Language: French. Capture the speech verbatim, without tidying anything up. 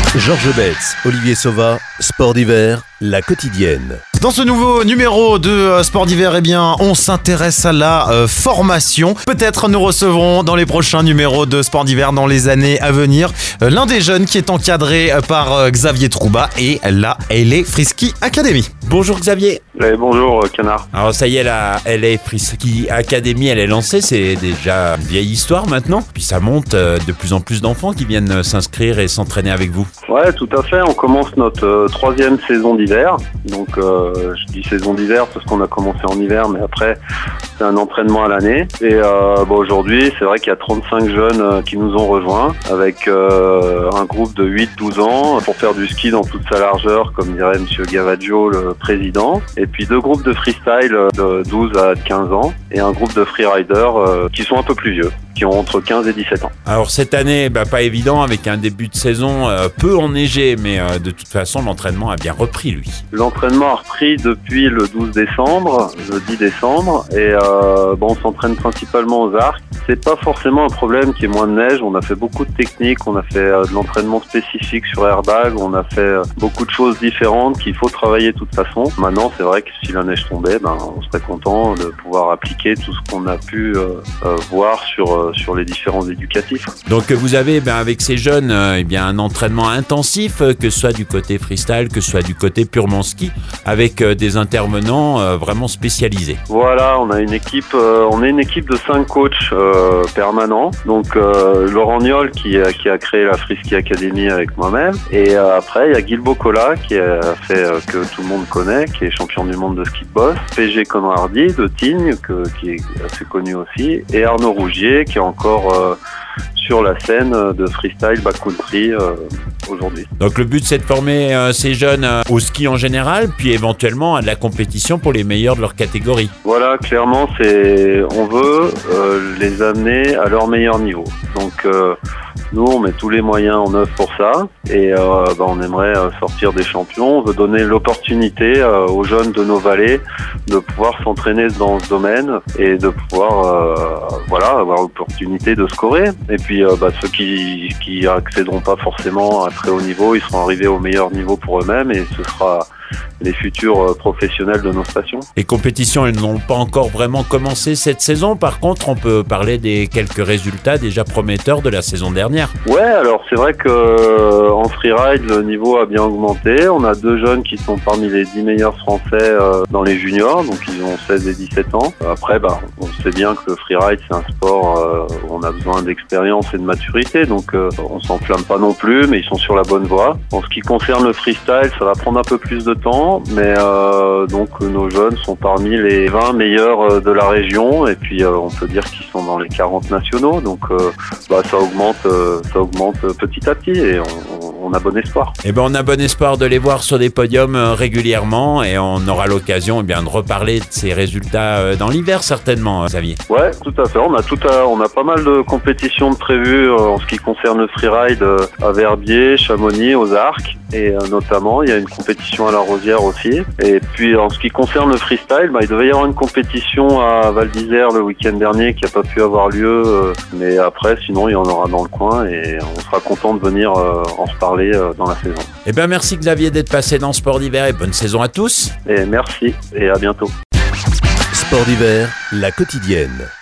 Georges Betz, Olivier Sauva, Sport d'hiver, la quotidienne. Dans ce nouveau numéro de euh, Sport d'hiver, eh bien, on s'intéresse à la euh, formation. Peut-être nous recevrons dans les prochains numéros de Sport d'hiver dans les années à venir euh, l'un des jeunes qui est encadré euh, par euh, Xavier Trouba et la L A Frisky Academy. Bonjour Xavier. Eh, bonjour Canard. Alors ça y est, la L A Frisky Academy, elle est lancée, c'est déjà une vieille histoire maintenant. Puis ça monte, euh, de plus en plus d'enfants qui viennent euh, s'inscrire et s'entraîner avec vous. Ouais, tout à fait. On commence notre euh, troisième saison d'hiver. Donc euh, je dis saison d'hiver parce qu'on a commencé en hiver, mais après c'est un entraînement à l'année. Et euh, bon, aujourd'hui, c'est vrai qu'il y a trente-cinq jeunes euh, qui nous ont rejoints avec euh, un groupe de huit douze ans pour faire du ski dans toute sa largeur, comme dirait Monsieur Gavaggio, le président. Et puis deux groupes de freestyle de douze à quinze ans et un groupe de freeriders euh, qui sont un peu plus vieux, qui ont entre quinze et dix-sept ans. Alors cette année, bah, pas évident avec un début de saison euh, peu enneigé, mais euh, de toute façon l'entraînement a bien repris lui. L'entraînement a repris depuis le douze décembre, le dix décembre, et euh, bon, on s'entraîne principalement aux arcs. C'est pas forcément un problème qu'il y ait moins de neige. On a fait beaucoup de techniques, on a fait euh, de l'entraînement spécifique sur airbag, on a fait euh, beaucoup de choses différentes qu'il faut travailler de toute façon. Maintenant, c'est vrai que si la neige tombait, ben, on serait content de pouvoir appliquer tout ce qu'on a pu euh, euh, voir sur euh, sur les différents éducatifs. Donc vous avez ben, avec ces jeunes euh, eh bien, un entraînement intensif, euh, que ce soit du côté freestyle, que ce soit du côté purement ski, avec euh, des intervenants euh, vraiment spécialisés. Voilà, on a une équipe, euh, on est une équipe de cinq coachs euh, permanents. Donc euh, Laurent Niol qui, a- qui a créé la Frisky Academy avec moi-même. Et euh, après, il y a Guilbeault Cola qui a fait euh, que tout le monde connaît, qui est champion du monde de ski de boss. P G Conradi de Tignes, que, qui est assez connu aussi. Et Arnaud Rougier qui est encore euh, sur la scène de freestyle backcountry euh, aujourd'hui. Donc le but c'est de former euh, ces jeunes euh, au ski en général, puis éventuellement à de la compétition pour les meilleurs de leur catégorie. Voilà, clairement, c'est, on veut euh, les amener à leur meilleur niveau. Donc, euh, nous, on met tous les moyens en œuvre pour ça, et euh, bah, on aimerait euh, sortir des champions. On veut donner l'opportunité euh, aux jeunes de nos vallées de pouvoir s'entraîner dans ce domaine et de pouvoir, euh, voilà, avoir l'opportunité de scorer. Et puis, euh, bah, ceux qui qui accéderont pas forcément à un très haut niveau, ils seront arrivés au meilleur niveau pour eux-mêmes, et ce sera les futurs professionnels de nos stations. Les compétitions, elles n'ont pas encore vraiment commencé cette saison. Par contre, on peut parler des quelques résultats déjà prometteurs de la saison dernière. Ouais, alors c'est vrai que euh, en freeride, le niveau a bien augmenté. On a deux jeunes qui sont parmi les dix meilleurs français euh, dans les juniors, donc ils ont seize et dix-sept ans. Après, bah, on sait bien que le freeride, c'est un sport euh, où on a besoin d'expérience et de maturité, donc euh, on s'enflamme pas non plus, mais ils sont sur la bonne voie. En ce qui concerne le freestyle, ça va prendre un peu plus de temps, mais euh, donc nos jeunes sont parmi les vingt meilleurs de la région, et puis euh, on peut dire qu'ils sont dans les quarante nationaux, donc euh, bah, ça augmente, euh, ça augmente petit à petit, et on, on a bon espoir. Eh ben, on a bon espoir de les voir sur des podiums euh, régulièrement, et on aura l'occasion eh bien, de reparler de ces résultats euh, dans l'hiver certainement, euh, Xavier. Ouais, tout à fait. On a tout à, on a pas mal de compétitions de prévues euh, en ce qui concerne le freeride euh, à Verbier, Chamonix, aux Arcs, et euh, notamment il y a une compétition à La Rosière aussi. Et puis en ce qui concerne le freestyle, bah, il devait y avoir une compétition à Val d'Isère le week-end dernier qui n'a pas pu avoir lieu, euh, mais après sinon il y en aura dans le coin, et on sera content de venir euh, en reparler euh, dans la saison. Eh ben, merci Xavier d'être passé dans Sport d'hiver, et bonne saison à tous. Et merci, et à bientôt. Sport d'hiver, la quotidienne.